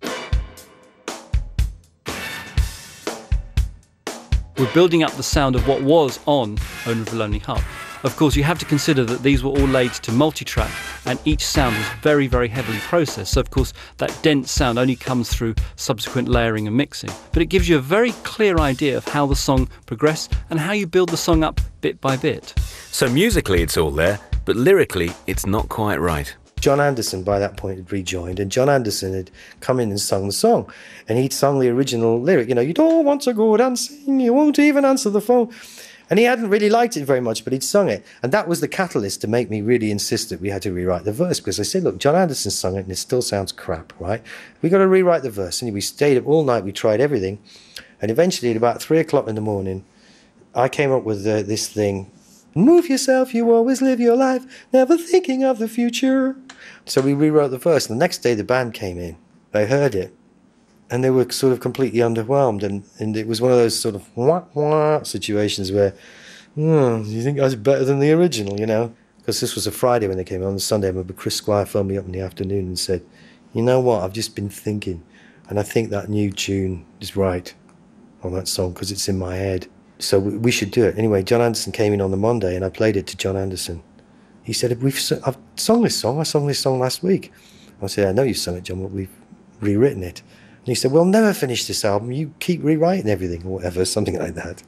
[SPEAKER 4] We're building up the sound of what was on Owner of a Lonely Heart. Of course, you have to consider that these were all laid to multi-track and each sound was very, very heavily processed. So, of course, that dense sound only comes through subsequent layering and mixing. But it gives you a very clear idea of how the song progressed and how you build the song up bit by bit.
[SPEAKER 1] So musically it's all there, but lyrically it's not quite right.
[SPEAKER 5] John Anderson, by that point, had rejoined, and John Anderson had come in and sung the song. And he'd sung the original lyric, you know, you don't want to go dancing, you won't even answer the phone. And he hadn't really liked it very much, but he'd sung it. And that was the catalyst to make me really insist that we had to rewrite the verse. Because I said, look, John Anderson sung it and it still sounds crap, right? We got to rewrite the verse. And we stayed up all night, we tried everything. And eventually at about 3 o'clock in the morning, I came up with this thing. Move yourself, you always live your life, never thinking of the future. So we rewrote the verse. And the next day the band came in. They heard it. And they were sort of completely underwhelmed. And it was one of those sort of wah-wah situations where, you think I was better than the original, you know? Because this was a Friday when they came on. The Sunday, I remember Chris Squire phoned me up in the afternoon and said, you know what, I've just been thinking. And I think that new tune is right on that song because it's in my head. So we should do it. Anyway, John Anderson came in on the Monday and I played it to John Anderson. He said, I've sung this song. I sung this song last week. I said, I know you've sung it, John, but we've rewritten it. And he said, we'll never finish this album. You keep rewriting everything or whatever, something like that.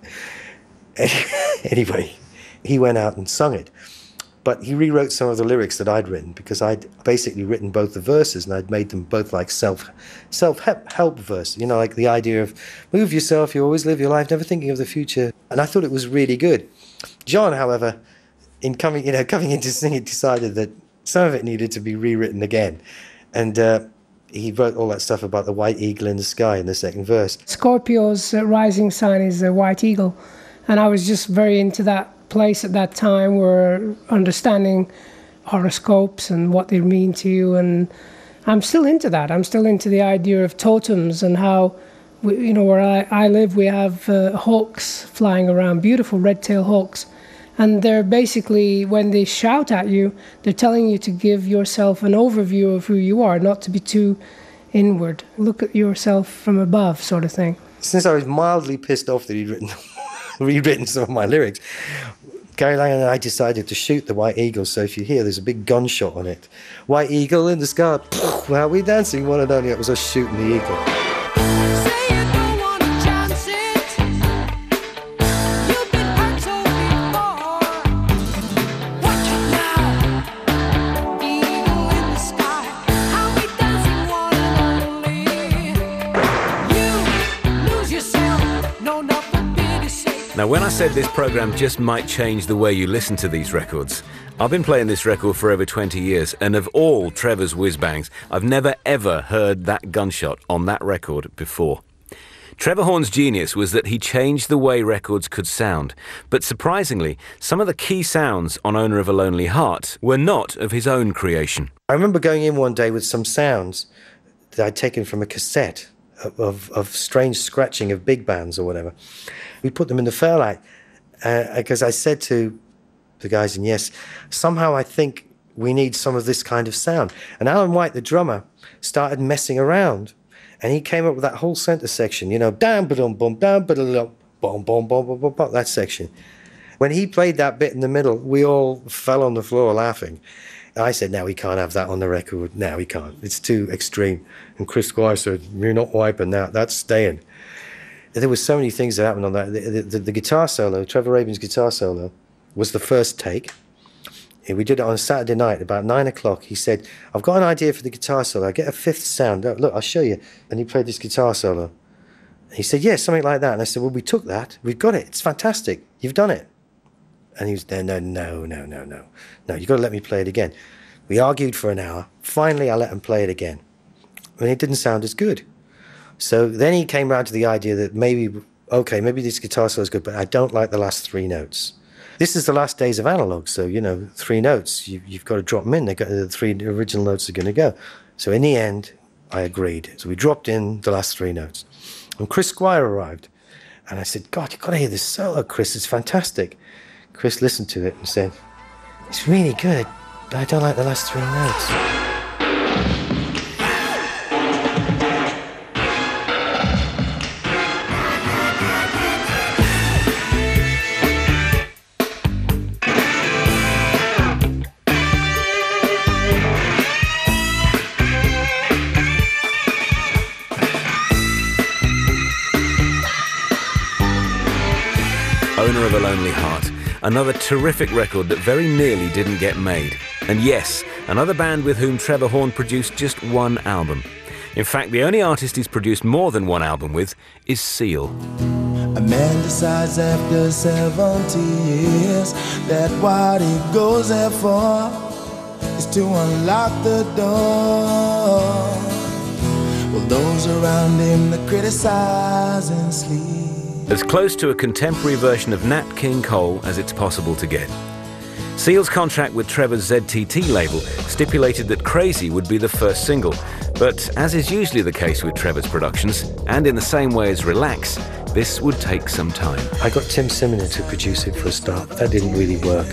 [SPEAKER 5] Anyway, he went out and sung it. But he rewrote some of the lyrics that I'd written because I'd basically written both the verses and I'd made them both like self-help verse. You know, like the idea of move yourself, you always live your life, never thinking of the future. And I thought it was really good. John, however, in coming in to sing it, decided that some of it needed to be rewritten again. And he wrote all that stuff about the white eagle in the sky in the second verse.
[SPEAKER 12] Scorpio's rising sign is a white eagle. And I was just very into that place at that time where understanding horoscopes and what they mean to you. And I'm still into that. I'm still into the idea of totems and how, where I live, we have hawks flying around, beautiful red-tailed hawks. And they're basically, when they shout at you, they're telling you to give yourself an overview of who you are, not to be too inward. Look at yourself from above, sort of thing.
[SPEAKER 5] Since I was mildly pissed off that he'd rewritten some of my lyrics, Gary Lang and I decided to shoot the White Eagle. So if you hear, there's a big gunshot on it. White Eagle in the sky. Well, we're dancing. One and only it was us shooting the eagle.
[SPEAKER 1] Now, when I said this programme just might change the way you listen to these records, I've been playing this record for over 20 years, and of all Trevor's whiz-bangs, I've never ever heard that gunshot on that record before. Trevor Horn's genius was that he changed the way records could sound, but surprisingly, some of the key sounds on Owner of a Lonely Heart were not of his own creation.
[SPEAKER 5] I remember going in one day with some sounds that I'd taken from a cassette of strange scratching of big bands or whatever. We put them in the Fairlight because I said to the guys in Yes, somehow I think we need some of this kind of sound. And Alan White, the drummer, started messing around, and he came up with that whole center section, you know, down, ba-dum, bum, down, ba-dum, bum, bum, bum, bum, bum, that section. When he played that bit in the middle, we all fell on the floor laughing. I said, no, we can't have that on the record. No, we can't. It's too extreme. And Chris Squire said, you're not wiping that. That's staying. There were so many things that happened on that. The guitar solo, Trevor Rabin's guitar solo, was the first take. We did it on a Saturday night, about 9 o'clock. He said, I've got an idea for the guitar solo. I get a fifth sound. Look, I'll show you. And he played this guitar solo. He said, yeah, something like that. And I said, well, we took that. We've got it. It's fantastic. You've done it. And he was there, no, you've got to let me play it again. We argued for an hour. Finally, I let him play it again. And it didn't sound as good. So then he came around to the idea that maybe this guitar solo is good, but I don't like the last three notes. This is the last days of analog, so, you know, three notes, you've got to drop them in. The three original notes are going to go. So in the end, I agreed. So we dropped in the last three notes. And Chris Squire arrived. And I said, God, you've got to hear this solo, Chris. It's fantastic. Chris listened to it and said, it's really good, but I don't like the last three notes.
[SPEAKER 1] Owner of a Lonely Heart, another terrific record that very nearly didn't get made. And yes, another band with whom Trevor Horn produced just one album. In fact, the only artist he's produced more than one album with is Seal.
[SPEAKER 13] A man decides after 70 years that what he goes there for is to unlock the door. Well, those around him that criticize and sleep.
[SPEAKER 1] As close to a contemporary version of Nat King Cole as it's possible to get. Seal's contract with Trevor's ZTT label stipulated that Crazy would be the first single, but as is usually the case with Trevor's productions, and in the same way as Relax, this would take some time.
[SPEAKER 5] I got Tim Simon to produce it for a start, but that didn't really work.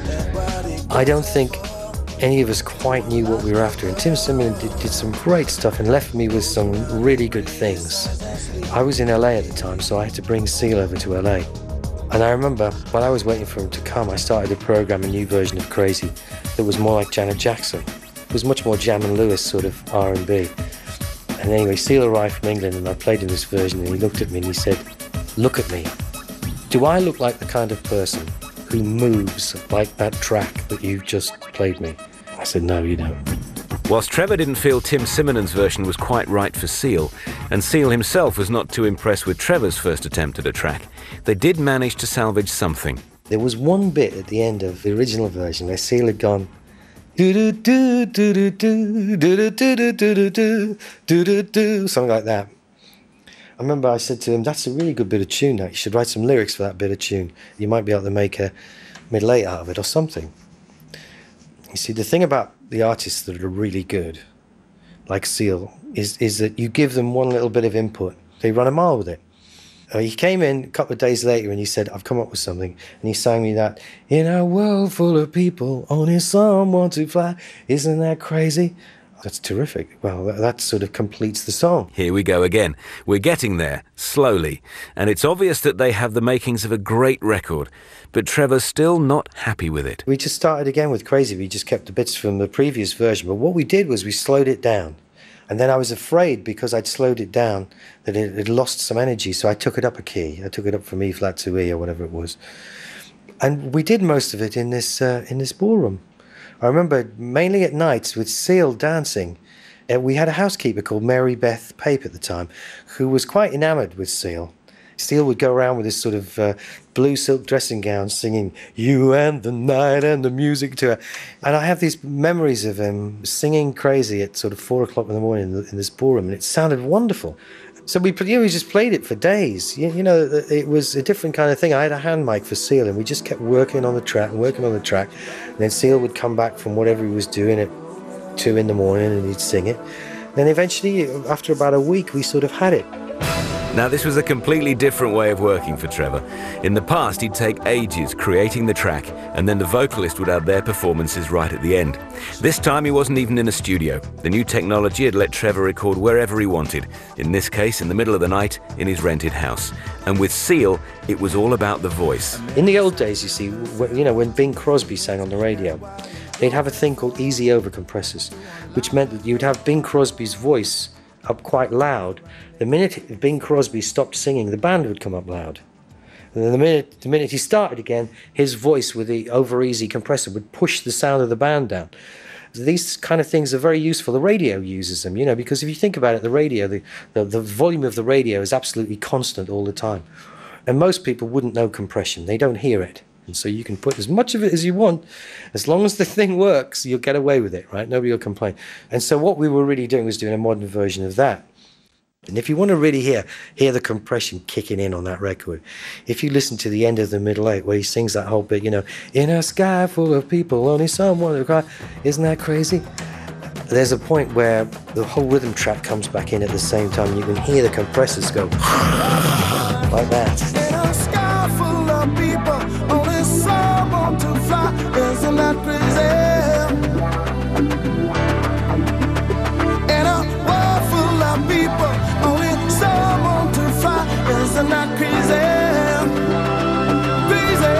[SPEAKER 5] I don't think any of us quite knew what we were after, and Tim Simon did some great stuff and left me with some really good things. I was in LA at the time, so I had to bring Seal over to LA. And I remember, while I was waiting for him to come, I started to program a new version of Crazy that was more like Janet Jackson. It was much more Jam and Lewis sort of R&B. And anyway, Seal arrived from England and I played him this version and he looked at me and he said, look at me. Do I look like the kind of person who moves like that track that you've just played me? I said, no, you don't.
[SPEAKER 1] Whilst Trevor didn't feel Tim Simonen's version was quite right for Seal, and Seal himself was not too impressed with Trevor's first attempt at a track, they did manage to salvage something.
[SPEAKER 5] There was one bit at the end of the original version where Seal had gone do-do-do, do-do-do, do-do-do, do-do-do, do-do-do, something like that. I remember I said to him, that's a really good bit of tune. You should write some lyrics for that bit of tune. You might be able to make a middle-eight out of it or something. You see, the thing about the artists that are really good, like Seal, is that you give them one little bit of input, they run a mile with it. He came in a couple of days later and he said, I've come up with something. And he sang me that, in a world full of people, only some want to fly. Isn't that crazy? That's terrific. Well, that sort of completes the song.
[SPEAKER 1] Here we go again. We're getting there, slowly. And it's obvious that they have the makings of a great record. But Trevor's still not happy with it.
[SPEAKER 5] We just started again with Crazy. We just kept the bits from the previous version. But what we did was we slowed it down. And then I was afraid, because I'd slowed it down, that it had lost some energy. So I took it up a key. I took it up from E flat to E or whatever it was. And we did most of it in this ballroom. I remember mainly at nights with Seal dancing. We had a housekeeper called Mary Beth Pape at the time who was quite enamoured with Seal. Seal would go around with this sort of blue silk dressing gown singing You and the Night and the music to her. And I have these memories of him singing Crazy at sort of 4 o'clock in the morning in this ballroom, and it sounded wonderful. So we just played it for days. You know, it was a different kind of thing. I had a hand mic for Seal, and we just kept working on the track. And then Seal would come back from whatever he was doing at 2 in the morning, and he'd sing it. Then eventually, after about a week, we sort of had it.
[SPEAKER 1] Now, this was a completely different way of working for Trevor. In the past, he'd take ages creating the track, and then the vocalist would add their performances right at the end. This time, he wasn't even in a studio. The new technology had let Trevor record wherever he wanted, in this case, in the middle of the night, in his rented house. And with Seal, it was all about the voice.
[SPEAKER 5] In the old days, you see, when Bing Crosby sang on the radio, they'd have a thing called easy over compressors, which meant that you'd have Bing Crosby's voice up quite loud. The minute Bing Crosby stopped singing, the band would come up loud. And then the minute he started again, his voice with the over easy compressor would push the sound of the band down. These kind of things are very useful. The radio uses them, because if you think about it, the radio, the volume of the radio is absolutely constant all the time. And most people wouldn't know compression. They don't hear it. And so you can put as much of it as you want. As long as the thing works, you'll get away with it, right? Nobody will complain. And so what we were really doing was doing a modern version of that. And if you want to really hear the compression kicking in on that record, if you listen to the end of the middle eight where he sings that whole bit, in a sky full of people, only someone to cry, isn't that crazy? There's a point where the whole rhythm track comes back in at the same time. You can hear the compressors go like that.
[SPEAKER 13] In a sky full of people, only someone to fly, isn't that crazy? In a world full of people, only someone to fly, isn't that crazy? Crazy.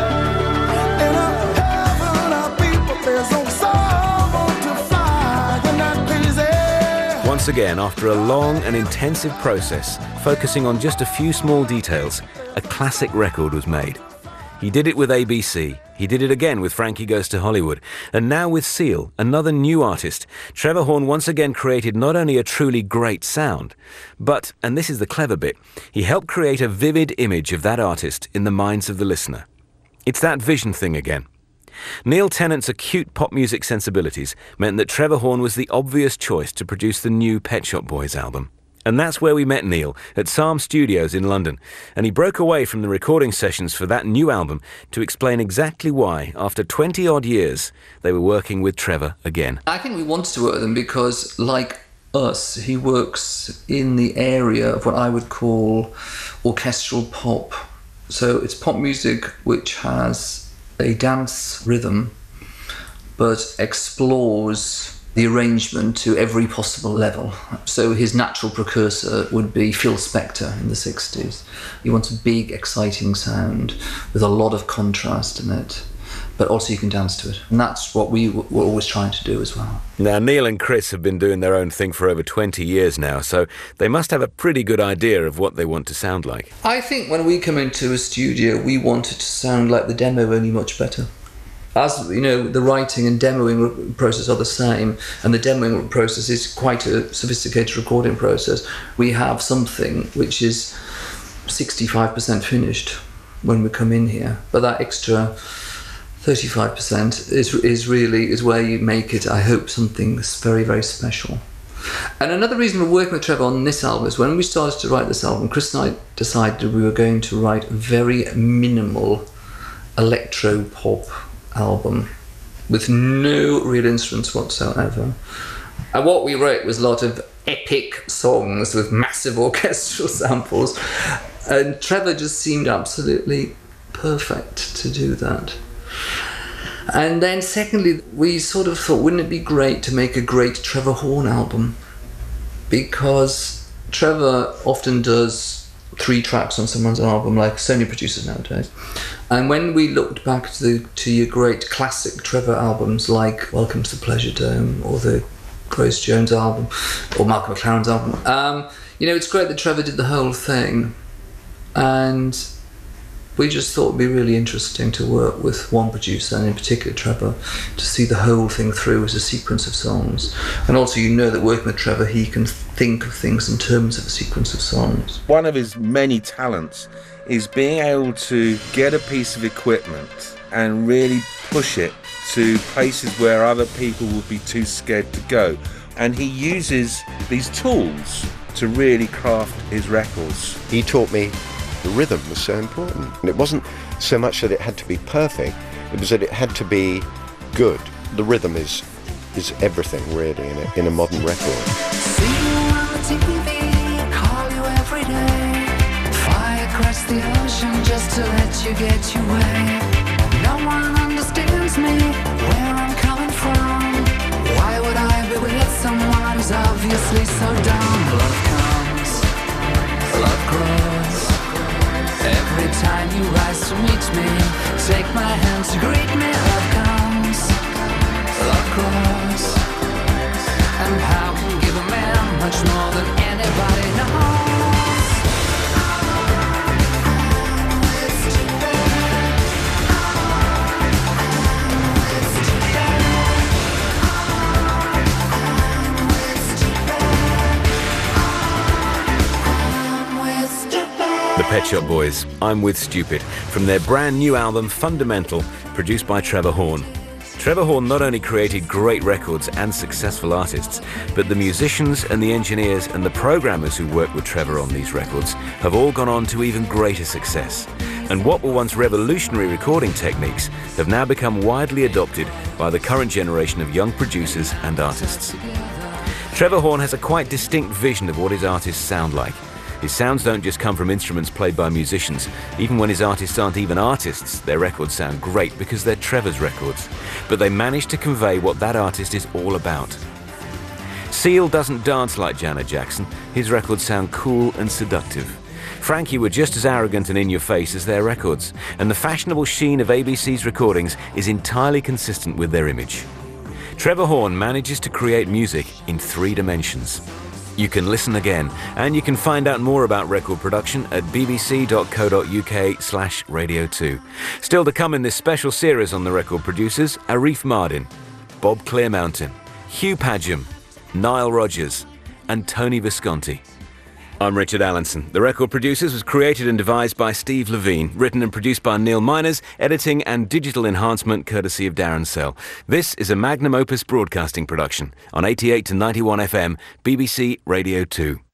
[SPEAKER 13] In a heaven of people, there's only someone to fly, isn't that crazy?
[SPEAKER 1] Once again, after a long and intensive process, focusing on just a few small details, a classic record was made. He did it with ABC, he did it again with Frankie Goes to Hollywood, and now with Seal, another new artist, Trevor Horn once again created not only a truly great sound, but, and this is the clever bit, he helped create a vivid image of that artist in the minds of the listener. It's that vision thing again. Neil Tennant's acute pop music sensibilities meant that Trevor Horn was the obvious choice to produce the new Pet Shop Boys album. And that's where we met Neil, at Psalm Studios in London, and he broke away from the recording sessions for that new album to explain exactly why, after 20-odd years, they were working with Trevor again.
[SPEAKER 6] I think we wanted to work with him because, like us, he works in the area of what I would call orchestral pop. So it's pop music which has a dance rhythm, but explores the arrangement to every possible level. So his natural precursor would be Phil Spector in the 60s. He wants a big, exciting sound with a lot of contrast in it, but also you can dance to it. And that's what we were always trying to do as well.
[SPEAKER 1] Now, Neil and Chris have been doing their own thing for over 20 years now, so they must have a pretty good idea of what they want to sound like.
[SPEAKER 6] I think when we come into a studio, we want it to sound like the demo, only much better. As you know, the writing and demoing process are the same, and the demoing process is quite a sophisticated recording process. We have something which is 65% finished when we come in here, but that extra 35% is where you make it, I hope, something very, very special. And another reason we're working with Trevor on this album is when we started to write this album, Chris and I decided we were going to write a very minimal electro-pop album with no real instruments whatsoever. And what we wrote was a lot of epic songs with massive orchestral samples, and Trevor just seemed absolutely perfect to do that. And then secondly, we sort of thought, wouldn't it be great to make a great Trevor Horn album? Because Trevor often does 3 tracks on someone's album, like Sony producers nowadays. And when we looked back to your great classic Trevor albums like Welcome to the Pleasure Dome or the Grace Jones album or Malcolm McLaren's album, it's great that Trevor did the whole thing. And we just thought it'd be really interesting to work with one producer, and in particular Trevor, to see the whole thing through as a sequence of songs. And also, that working with Trevor, he can think of things in terms of a sequence of songs.
[SPEAKER 3] One of his many talents is being able to get a piece of equipment and really push it to places where other people would be too scared to go. And he uses these tools to really craft his records.
[SPEAKER 9] He taught me the rhythm was so important. And it wasn't so much that it had to be perfect, it was that it had to be good. The rhythm is everything, really, in a modern record.
[SPEAKER 7] See you on the TV, call you every day.
[SPEAKER 14] you get your way. No one understands me, where I'm coming from. Why would I be with someone who's obviously so dumb? Love comes, love grows. Every time you rise to meet me, take my hand to greet me. Love comes, love grows. And power can give a man much more than anybody knows.
[SPEAKER 1] The Pet Shop Boys, I'm With Stupid, from their brand new album Fundamental, produced by Trevor Horn. Trevor Horn not only created great records and successful artists, but the musicians and the engineers and the programmers who worked with Trevor on these records have all gone on to even greater success. And what were once revolutionary recording techniques have now become widely adopted by the current generation of young producers and artists. Trevor Horn has a quite distinct vision of what his artists sound like. His sounds don't just come from instruments played by musicians. Even when his artists aren't even artists, their records sound great because they're Trevor's records. But they manage to convey what that artist is all about. Seal doesn't dance like Janet Jackson. His records sound cool and seductive. Frankie were just as arrogant and in-your-face as their records, and the fashionable sheen of ABC's recordings is entirely consistent with their image. Trevor Horn manages to create music in 3 dimensions. You can listen again, and you can find out more about record production at bbc.co.uk/radio2. Still to come in this special series on the record producers, Arif Mardin, Bob Clearmountain, Hugh Padgham, Nile Rodgers, and Tony Visconti. I'm Richard Allenson. The Record Producers was created and devised by Steve Levine, written and produced by Neil Miners, editing and digital enhancement courtesy of Darren Sell. This is a magnum opus broadcasting production on 88 to 91 FM, BBC Radio 2.